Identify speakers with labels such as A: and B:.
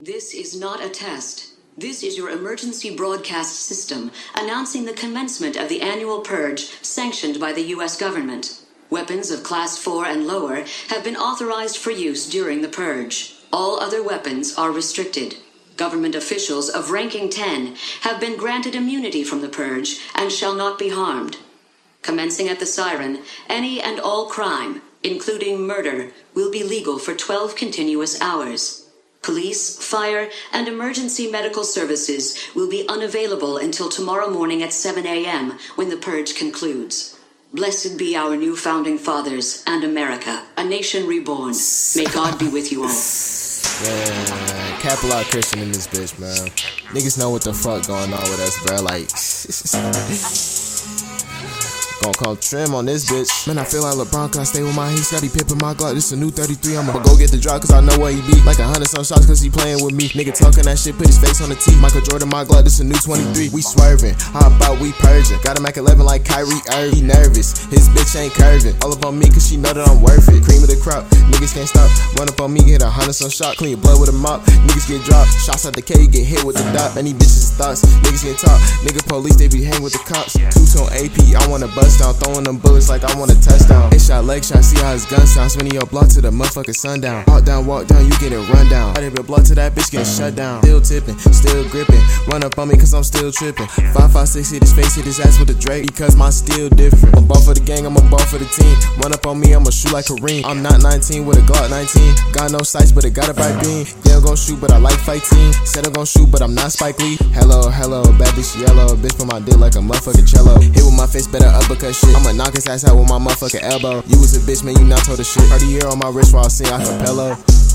A: This is not a test. This is your emergency broadcast system announcing the commencement of the annual purge sanctioned by the U.S. government. Weapons of Class 4 and lower have been authorized for use during the purge. All other weapons are restricted. Government officials of ranking 10 have been granted immunity from the purge and shall not be harmed. Commencing at the siren, any and all crime, including murder, will be legal for 12 continuous hours. Police, fire, and emergency medical services will be unavailable until tomorrow morning at 7 a.m. when the purge concludes. Blessed be our new founding fathers and America, a nation reborn. May God be with you all.
B: Man, Capital Christian in this bitch, man. Niggas know what the fuck going on with us, bro. Like, gon' call trim on this bitch. Man, I feel like LeBron, cause I stay with my heat. Scottie Pippen, my Glock, this a new 33. I'ma go get the drop, cause I know what he beat. Like 100-some shots, cause he playing with me. Nigga talking that shit, put his face on the tee. Michael Jordan, my Glock, this a new 23. We swerving, how about we purging? Got him Mac 11 like Kyrie Irving. He nervous, his bitch ain't curving. All up on me, cause she know that I'm worth it. Cream of the crop, niggas can't stop. Run up on me, get 100-some shot. Clean your blood with a mop, niggas get dropped. Shots at the K, get hit with the dot. Many bitches thoughts, niggas get talk. Nigga police, they be hang with the cops. Two-tone AP, I wanna bust down, throwing them bullets like I want a touchdown. Hit shot, leg shot, see how his gun sound. Spinning your block to the motherfucking sundown. Walk down, you getting run down. I did a block to that bitch getting shut down. Still tipping, still gripping. Run up on me cause I'm still tripping. 5.56 hit his face, hit his ass with a Drake because my steel different. I'm ball for the gang, I'm a ball for the team. Run up on me, I'ma shoot like Kareem. I'm not 19 with a Glock 19. Got no sights, but it got a bright beam. Yeah, I'm gon' shoot, but I like fighting. Said I'm gon' shoot, but I'm not Spike Lee. Hello, bad bitch yellow. Bitch put my dick like a motherfucking cello. Hit with my face, better uppercut shit. I'ma knock his ass out with my motherfucking elbow. You was a bitch, man, you not told a shit. Cartier on my wrist while I sing acapella.